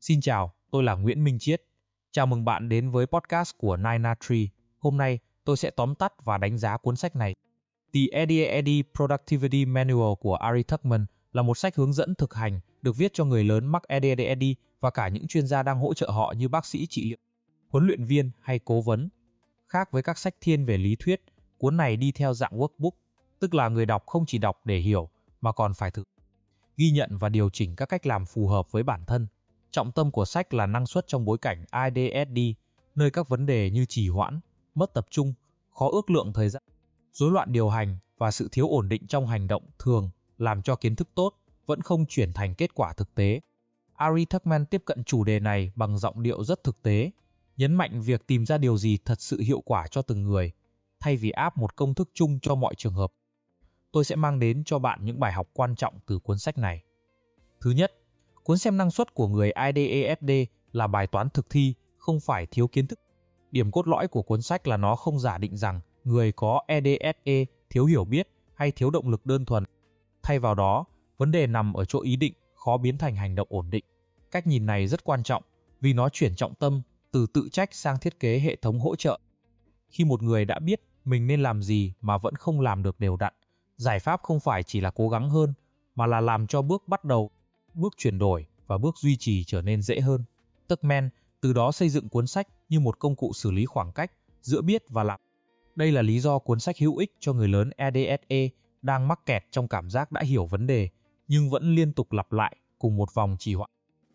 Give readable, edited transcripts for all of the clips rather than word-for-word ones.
Xin chào, tôi là Nguyễn Minh Chiết. Chào mừng bạn đến với podcast của Nina Tree. Hôm nay, tôi sẽ tóm tắt và đánh giá cuốn sách này. The ADHD Productivity Manual của Ari Tuckman là một sách hướng dẫn thực hành được viết cho người lớn mắc ADHD và cả những chuyên gia đang hỗ trợ họ như bác sĩ trị liệu, huấn luyện viên hay cố vấn. Khác với các sách thiên về lý thuyết, cuốn này đi theo dạng workbook, tức là người đọc không chỉ đọc để hiểu mà còn phải thực ghi nhận và điều chỉnh các cách làm phù hợp với bản thân. Trọng tâm của sách là năng suất trong bối cảnh ADHD, nơi các vấn đề như trì hoãn, mất tập trung, khó ước lượng thời gian, rối loạn điều hành và sự thiếu ổn định trong hành động thường làm cho kiến thức tốt vẫn không chuyển thành kết quả thực tế. Ari Tuckman tiếp cận chủ đề này bằng giọng điệu rất thực tế, nhấn mạnh việc tìm ra điều gì thật sự hiệu quả cho từng người, thay vì áp một công thức chung cho mọi trường hợp. Tôi sẽ mang đến cho bạn những bài học quan trọng từ cuốn sách này. Thứ nhất, cuốn xem năng suất của người ADHD là bài toán thực thi, không phải thiếu kiến thức. Điểm cốt lõi của cuốn sách là nó không giả định rằng người có ADHD thiếu hiểu biết hay thiếu động lực đơn thuần. Thay vào đó, vấn đề nằm ở chỗ ý định khó biến thành hành động ổn định. Cách nhìn này rất quan trọng vì nó chuyển trọng tâm từ tự trách sang thiết kế hệ thống hỗ trợ. Khi một người đã biết mình nên làm gì mà vẫn không làm được đều đặn, giải pháp không phải chỉ là cố gắng hơn, mà là làm cho bước bắt đầu, bước chuyển đổi và bước duy trì trở nên dễ hơn. Tuckman từ đó xây dựng cuốn sách như một công cụ xử lý khoảng cách giữa biết và làm. Đây là lý do cuốn sách hữu ích cho người lớn ADHD đang mắc kẹt trong cảm giác đã hiểu vấn đề nhưng vẫn liên tục lặp lại cùng một vòng trì hoãn.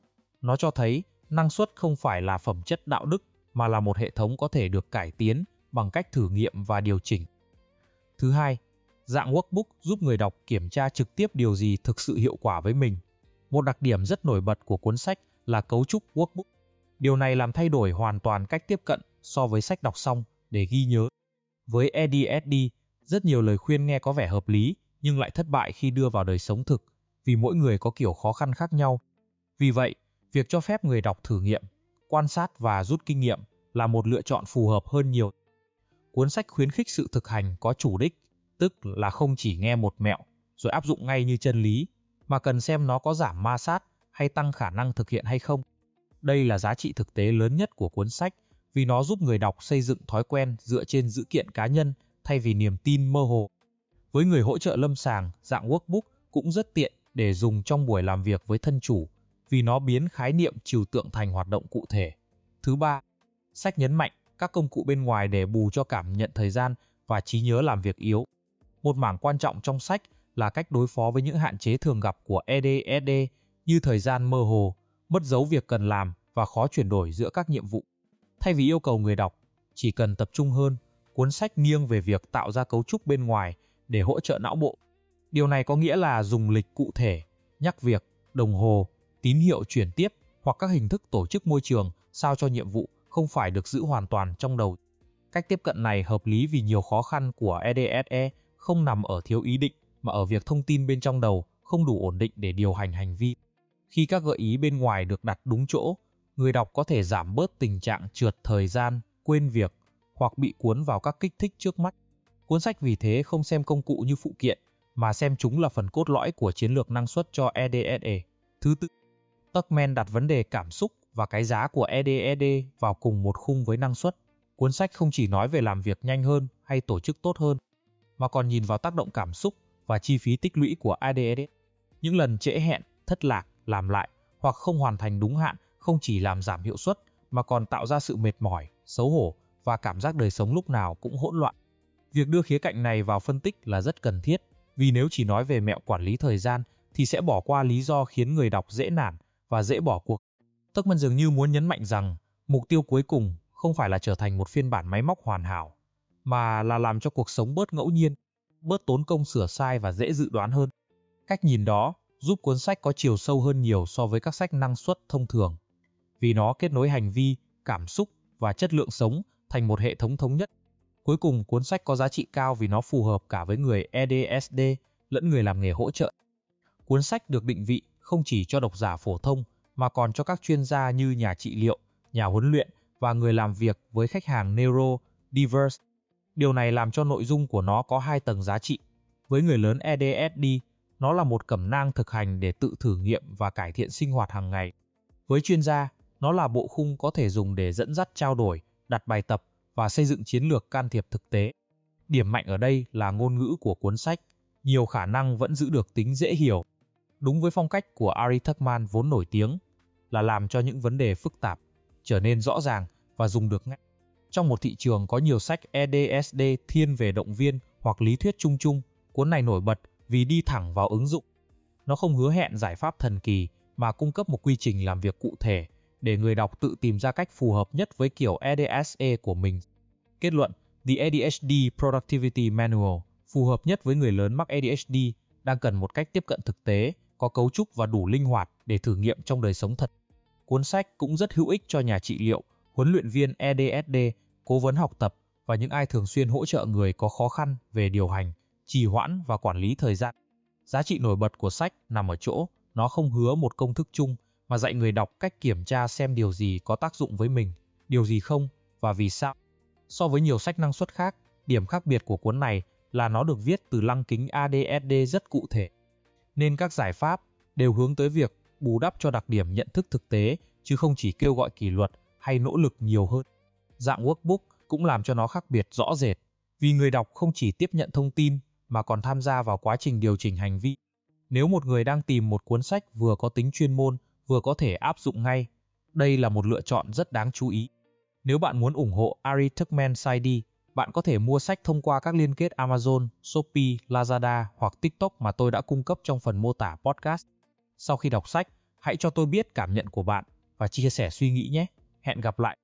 Nó cho thấy năng suất không phải là phẩm chất đạo đức mà là một hệ thống có thể được cải tiến bằng cách thử nghiệm và điều chỉnh. Thứ hai, dạng workbook giúp người đọc kiểm tra trực tiếp điều gì thực sự hiệu quả với mình. Một đặc điểm rất nổi bật của cuốn sách là cấu trúc workbook. Điều này làm thay đổi hoàn toàn cách tiếp cận so với sách đọc xong để ghi nhớ. Với ADHD, rất nhiều lời khuyên nghe có vẻ hợp lý nhưng lại thất bại khi đưa vào đời sống thực vì mỗi người có kiểu khó khăn khác nhau. Vì vậy, việc cho phép người đọc thử nghiệm, quan sát và rút kinh nghiệm là một lựa chọn phù hợp hơn nhiều. Cuốn sách khuyến khích sự thực hành có chủ đích, tức là không chỉ nghe một mẹo rồi áp dụng ngay như chân lý, mà cần xem nó có giảm ma sát hay tăng khả năng thực hiện hay không. Đây là giá trị thực tế lớn nhất của cuốn sách vì nó giúp người đọc xây dựng thói quen dựa trên dữ kiện cá nhân thay vì niềm tin mơ hồ. Với người hỗ trợ lâm sàng, dạng workbook cũng rất tiện để dùng trong buổi làm việc với thân chủ vì nó biến khái niệm trừu tượng thành hoạt động cụ thể. Thứ ba, sách nhấn mạnh các công cụ bên ngoài để bù cho cảm nhận thời gian và trí nhớ làm việc yếu. Một mảng quan trọng trong sách là cách đối phó với những hạn chế thường gặp của ADHD như thời gian mơ hồ, mất dấu việc cần làm và khó chuyển đổi giữa các nhiệm vụ. Thay vì yêu cầu người đọc chỉ cần tập trung hơn, cuốn sách nghiêng về việc tạo ra cấu trúc bên ngoài để hỗ trợ não bộ. Điều này có nghĩa là dùng lịch cụ thể, nhắc việc, đồng hồ, tín hiệu chuyển tiếp hoặc các hình thức tổ chức môi trường sao cho nhiệm vụ không phải được giữ hoàn toàn trong đầu. Cách tiếp cận này hợp lý vì nhiều khó khăn của ADHD không nằm ở thiếu ý định mà ở việc thông tin bên trong đầu không đủ ổn định để điều hành hành vi. Khi các gợi ý bên ngoài được đặt đúng chỗ, người đọc có thể giảm bớt tình trạng trượt thời gian, quên việc hoặc bị cuốn vào các kích thích trước mắt. Cuốn sách vì thế không xem công cụ như phụ kiện mà xem chúng là phần cốt lõi của chiến lược năng suất cho ADHD. Thứ tư, Tuckman đặt vấn đề cảm xúc và cái giá của ADHD vào cùng một khung với năng suất. Cuốn sách không chỉ nói về làm việc nhanh hơn hay tổ chức tốt hơn, mà còn nhìn vào tác động cảm xúc và chi phí tích lũy của ADHD. Những lần trễ hẹn, thất lạc, làm lại hoặc không hoàn thành đúng hạn không chỉ làm giảm hiệu suất mà còn tạo ra sự mệt mỏi, xấu hổ và cảm giác đời sống lúc nào cũng hỗn loạn. Việc đưa khía cạnh này vào phân tích là rất cần thiết, vì nếu chỉ nói về mẹo quản lý thời gian thì sẽ bỏ qua lý do khiến người đọc dễ nản và dễ bỏ cuộc. Tuckman dường như muốn nhấn mạnh rằng mục tiêu cuối cùng không phải là trở thành một phiên bản máy móc hoàn hảo, mà là làm cho cuộc sống bớt ngẫu nhiên, bớt tốn công sửa sai và dễ dự đoán hơn. Cách nhìn đó giúp cuốn sách có chiều sâu hơn nhiều so với các sách năng suất thông thường, vì nó kết nối hành vi, cảm xúc và chất lượng sống thành một hệ thống thống nhất. Cuối cùng, cuốn sách có giá trị cao vì nó phù hợp cả với người ADHD lẫn người làm nghề hỗ trợ. Cuốn sách được định vị không chỉ cho độc giả phổ thông mà còn cho các chuyên gia như nhà trị liệu, nhà huấn luyện và người làm việc với khách hàng neurodiverse. Điều này làm cho nội dung của nó có hai tầng giá trị. Với người lớn ADHD, nó là một cẩm nang thực hành để tự thử nghiệm và cải thiện sinh hoạt hàng ngày. Với chuyên gia, nó là bộ khung có thể dùng để dẫn dắt trao đổi, đặt bài tập và xây dựng chiến lược can thiệp thực tế. Điểm mạnh ở đây là ngôn ngữ của cuốn sách, nhiều khả năng vẫn giữ được tính dễ hiểu. Đúng với phong cách của Ari Tuckman vốn nổi tiếng, là làm cho những vấn đề phức tạp trở nên rõ ràng và dùng được ngay. Trong một thị trường có nhiều sách EDSD thiên về động viên hoặc lý thuyết chung chung, cuốn này nổi bật vì đi thẳng vào ứng dụng. Nó không hứa hẹn giải pháp thần kỳ mà cung cấp một quy trình làm việc cụ thể để người đọc tự tìm ra cách phù hợp nhất với kiểu EDSE của mình. Kết luận, The ADHD Productivity Manual phù hợp nhất với người lớn mắc ADHD đang cần một cách tiếp cận thực tế, có cấu trúc và đủ linh hoạt để thử nghiệm trong đời sống thật. Cuốn sách cũng rất hữu ích cho nhà trị liệu, huấn luyện viên EDSD, cố vấn học tập và những ai thường xuyên hỗ trợ người có khó khăn về điều hành, trì hoãn và quản lý thời gian. Giá trị nổi bật của sách nằm ở chỗ, nó không hứa một công thức chung mà dạy người đọc cách kiểm tra xem điều gì có tác dụng với mình, điều gì không và vì sao. So với nhiều sách năng suất khác, điểm khác biệt của cuốn này là nó được viết từ lăng kính ADHD rất cụ thể. Nên các giải pháp đều hướng tới việc bù đắp cho đặc điểm nhận thức thực tế chứ không chỉ kêu gọi kỷ luật hay nỗ lực nhiều hơn. Dạng workbook cũng làm cho nó khác biệt rõ rệt, vì người đọc không chỉ tiếp nhận thông tin mà còn tham gia vào quá trình điều chỉnh hành vi. Nếu một người đang tìm một cuốn sách vừa có tính chuyên môn, vừa có thể áp dụng ngay, đây là một lựa chọn rất đáng chú ý. Nếu bạn muốn ủng hộ Ari Tuckman CD, bạn có thể mua sách thông qua các liên kết Amazon, Shopee, Lazada hoặc TikTok mà tôi đã cung cấp trong phần mô tả podcast. Sau khi đọc sách, hãy cho tôi biết cảm nhận của bạn và chia sẻ suy nghĩ nhé. Hẹn gặp lại!